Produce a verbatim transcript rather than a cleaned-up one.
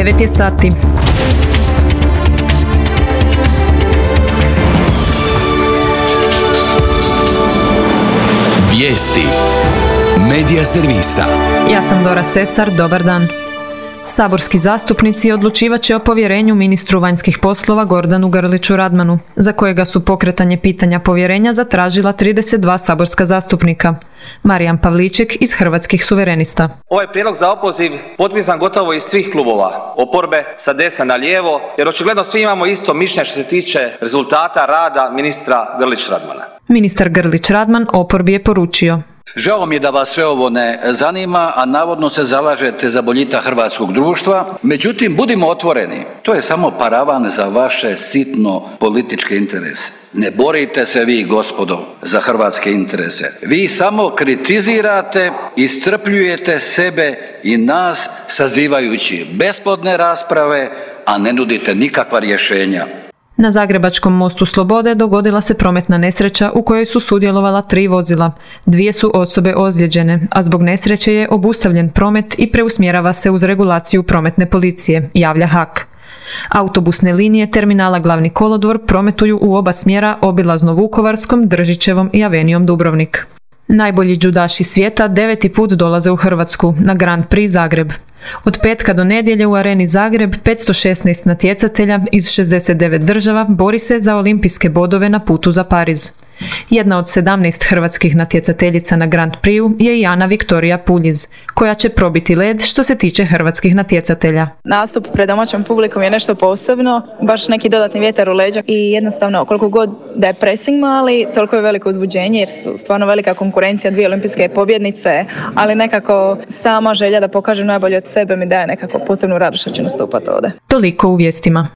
devet je sati. Vijesti Medija servisa. Ja sam Dora Sesar, dobar dan. Saborski zastupnici odlučivat će o povjerenju ministru vanjskih poslova Gordanu Grliću Radmanu, za kojega su pokretanje pitanja povjerenja zatražila trideset dva saborska zastupnika. Marijan Pavliček iz Hrvatskih suverenista. Ovaj prijedlog za opoziv potpisan gotovo iz svih klubova oporbe sa desna na lijevo, jer očigledno svi imamo isto mišljenje što se tiče rezultata rada ministra Grlić Radmana. Ministar Grlić Radman oporbi je poručio: Žao mi je da vas sve ovo ne zanima, a navodno se zalažete za boljitak hrvatskog društva. Međutim, budimo otvoreni, to je samo paravan za vaše sitno političke interese. Ne borite se vi, gospodo, za hrvatske interese. Vi samo kritizirate, iscrpljujete sebe i nas sazivajući besplodne rasprave, a ne nudite nikakva rješenja. Na Zagrebačkom mostu Slobode dogodila se prometna nesreća u kojoj su sudjelovala tri vozila. Dvije su osobe ozlijeđene, a zbog nesreće je obustavljen promet i preusmjerava se uz regulaciju prometne policije, javlja H A K. Autobusne linije terminala Glavni kolodvor prometuju u oba smjera obilazno Vukovarskom, Držićevom i Avenijom Dubrovnik. Najbolji džudaši svijeta deveti put dolaze u Hrvatsku, na Grand Prix Zagreb. Od petka do nedjelje u Areni Zagreb petsto šesnaest natjecatelja iz šezdeset devet država bori se za olimpijske bodove na putu za Pariz. Jedna od sedamnaest hrvatskih natjecateljica na Grand Prixu je i Ana Viktorija Puljiz, koja će probiti led što se tiče hrvatskih natjecatelja. Nastup pred domaćom publikom je nešto posebno, baš neki dodatni vjetar u leđa i jednostavno koliko god da je pressing mali, toliko je veliko uzbuđenje jer su stvarno velika konkurencija, dvije olimpijske pobjednice, ali nekako sama želja da pokažem najbolje od sebe mi daje nekako posebnu radost što ću nastupati ovdje. Toliko u vijestima.